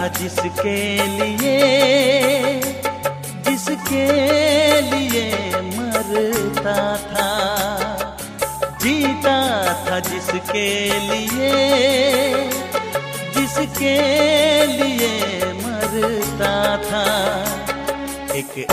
था जिसके लिए मरता था, जीता था जिसके लिए मरता था। एक